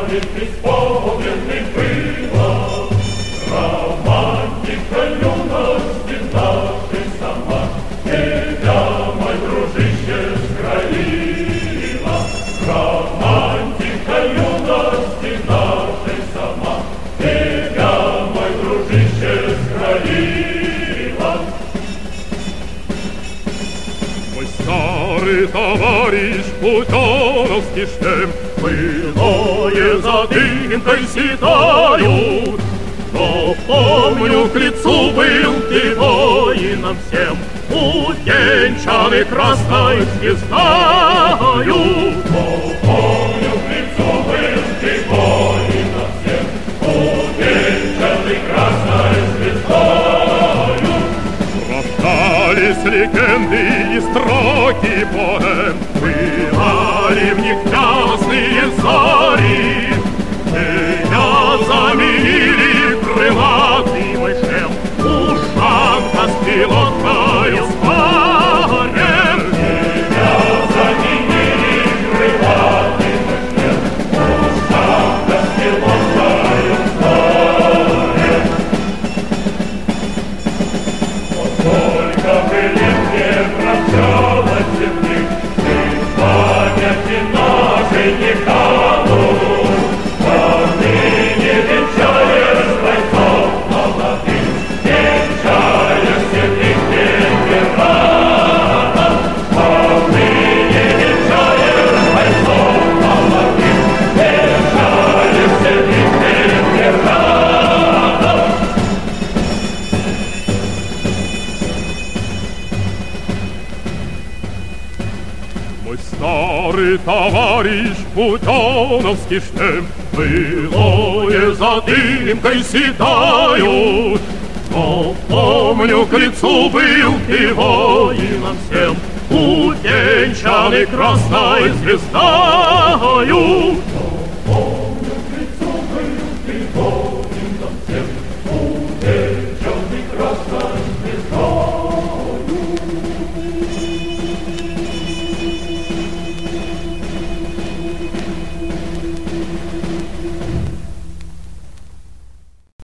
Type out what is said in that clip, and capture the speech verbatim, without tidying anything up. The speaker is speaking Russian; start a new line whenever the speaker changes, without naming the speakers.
Старый преисполненный было, романтика юности нашей сама тебя, мой дружище, скроила. Романтика юности нашей сама тебя, мой дружище, скроила.
Мой старый товарищ Путеновский шлем былое за дымкой седаю, но помню, к лицу был ты воином всем, увенчанный красной звездою.
Но помню, к лицу был ты воином всем, увенчанный красной звездою.
Рождались легенды и строки поэм, бывали в них ясные зари. Меня заменили крылатый мой шлем, ушанка с пилоткою спарен.
Меня заменили крылатый мой шлем, ушанка с пилоткою спарен. Сколько бы лет не промчалось земных, мы в памяти нашей не канут. Отныне венчаешь бойцов молодых, венчаешь седых ветеранов. Отныне венчаешь бойцов молодых, венчаешь седых ветеранов.
Мой старый товарищ Путеновский шлем былое за дымкой седаю, но помню, к лицу был ты воином всем, увенчанный красной звездою.